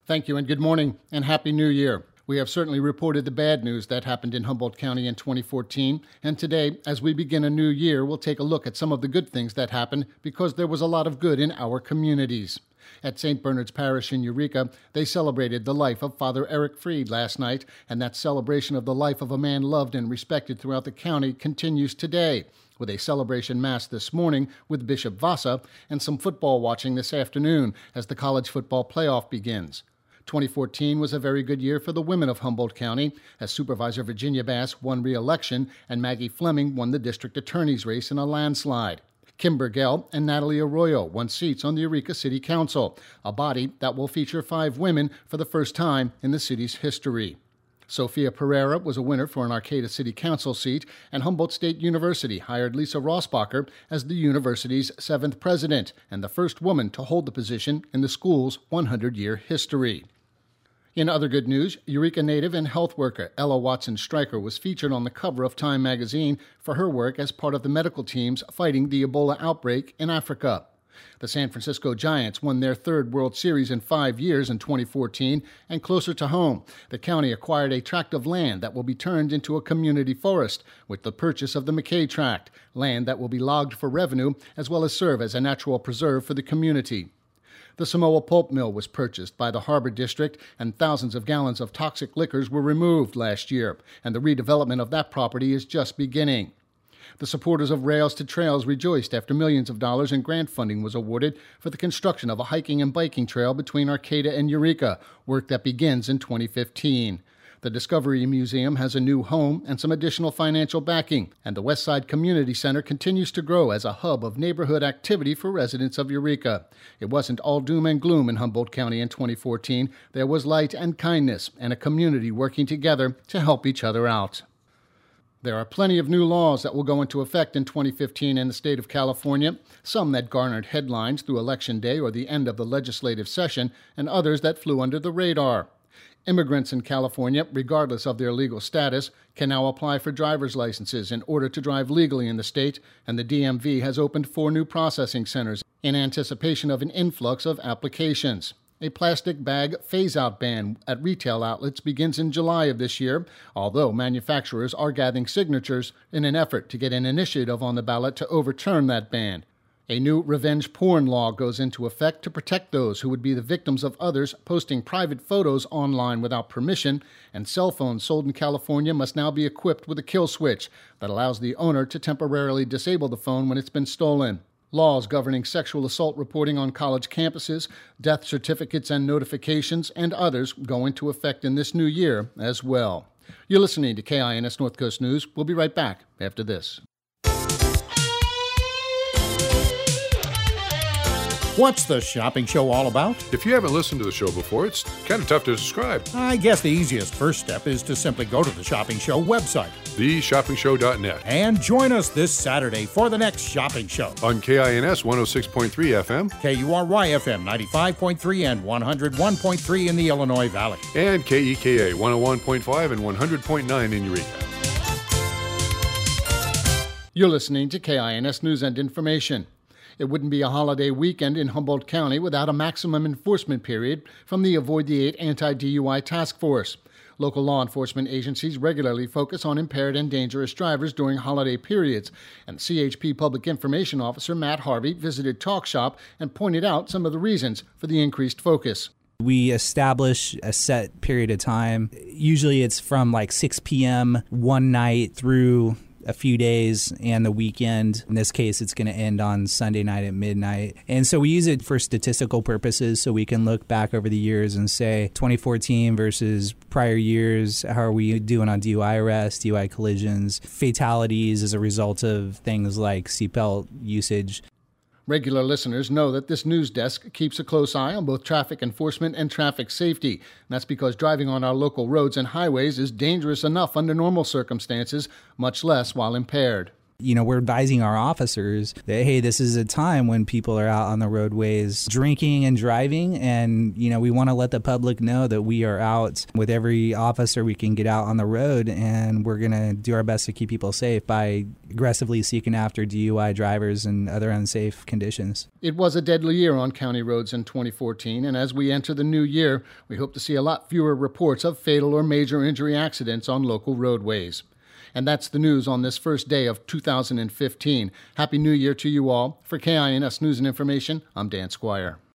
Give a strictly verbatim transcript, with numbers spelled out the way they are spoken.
Thank you, and good morning, and Happy New Year. We have certainly reported the bad news that happened in Humboldt County in twenty fourteen, and today, as we begin a new year, we'll take a look at some of the good things that happened because there was a lot of good in our communities. At Saint Bernard's Parish in Eureka, they celebrated the life of Father Eric Freed last night, and that celebration of the life of a man loved and respected throughout the county continues today, with a celebration mass this morning with Bishop Vasa and some football watching this afternoon as the college football playoff begins. twenty fourteen was a very good year for the women of Humboldt County, as Supervisor Virginia Bass won re-election and Maggie Fleming won the district attorney's race in a landslide. Kim Burgell and Natalie Arroyo won seats on the Eureka City Council, a body that will feature five women for the first time in the city's history. Sophia Pereira was a winner for an Arcata City Council seat, and Humboldt State University hired Lisa Rossbacher as the university's seventh president and the first woman to hold the position in the school's one hundred year history. In other good news, Eureka native and health worker Ella Watson Stryker was featured on the cover of Time magazine for her work as part of the medical teams fighting the Ebola outbreak in Africa. The San Francisco Giants won their third World Series in five years in twenty fourteen, and closer to home, the county acquired a tract of land that will be turned into a community forest with the purchase of the McKay Tract, land that will be logged for revenue as well as serve as a natural preserve for the community. The Samoa Pulp Mill was purchased by the Harbor District, and thousands of gallons of toxic liquors were removed last year, and the redevelopment of that property is just beginning. The supporters of Rails to Trails rejoiced after millions of dollars in grant funding was awarded for the construction of a hiking and biking trail between Arcata and Eureka, work that begins in twenty fifteen. The Discovery Museum has a new home and some additional financial backing, and the Westside Community Center continues to grow as a hub of neighborhood activity for residents of Eureka. It wasn't all doom and gloom in Humboldt County in twenty fourteen. There was light and kindness and a community working together to help each other out. There are plenty of new laws that will go into effect in twenty fifteen in the state of California, some that garnered headlines through Election Day or the end of the legislative session, and others that flew under the radar. Immigrants in California, regardless of their legal status, can now apply for driver's licenses in order to drive legally in the state, and the D M V has opened four new processing centers in anticipation of an influx of applications. A plastic bag phase-out ban at retail outlets begins in July of this year, although manufacturers are gathering signatures in an effort to get an initiative on the ballot to overturn that ban. A new revenge porn law goes into effect to protect those who would be the victims of others posting private photos online without permission, and cell phones sold in California must now be equipped with a kill switch that allows the owner to temporarily disable the phone when it's been stolen. Laws governing sexual assault reporting on college campuses, death certificates and notifications, and others go into effect in this new year as well. You're listening to K I N S North Coast News. We'll be right back after this. What's the shopping show all about? If you haven't listened to the show before, it's kind of tough to describe. I guess the easiest first step is to simply go to the Shopping Show website, the shopping show dot net, and join us this Saturday for the next shopping show. On K I N S one oh six point three F M, K U R Y F M ninety-five point three and one oh one point three in the Illinois Valley, and K E K A one oh one point five and one hundred point nine in Eureka. You're listening to K I N S News and Information. It wouldn't be a holiday weekend in Humboldt County without a maximum enforcement period from the Avoid the Eight anti-D U I task force. Local law enforcement agencies regularly focus on impaired and dangerous drivers during holiday periods, and C H P Public Information Officer Matt Harvey visited Talk Shop and pointed out some of the reasons for the increased focus. We establish a set period of time. Usually it's from like six p.m. one night through a few days and the weekend. In this case, it's going to end on Sunday night at midnight. And so we use it for statistical purposes, so we can look back over the years and say twenty fourteen versus prior years, how are we doing on D U I arrests, D U I collisions, fatalities as a result of things like seatbelt usage. Regular listeners know that this news desk keeps a close eye on both traffic enforcement and traffic safety. And that's because driving on our local roads and highways is dangerous enough under normal circumstances, much less while impaired. You know, we're advising our officers that, hey, this is a time when people are out on the roadways drinking and driving. And, you know, we want to let the public know that we are out with every officer we can get out on the road. And we're going to do our best to keep people safe by aggressively seeking after D U I drivers and other unsafe conditions. It was a deadly year on county roads in twenty fourteen, and as we enter the new year, we hope to see a lot fewer reports of fatal or major injury accidents on local roadways. And that's the news on this first day of two thousand fifteen. Happy New Year to you all. For K I N S News and Information, I'm Dan Squire.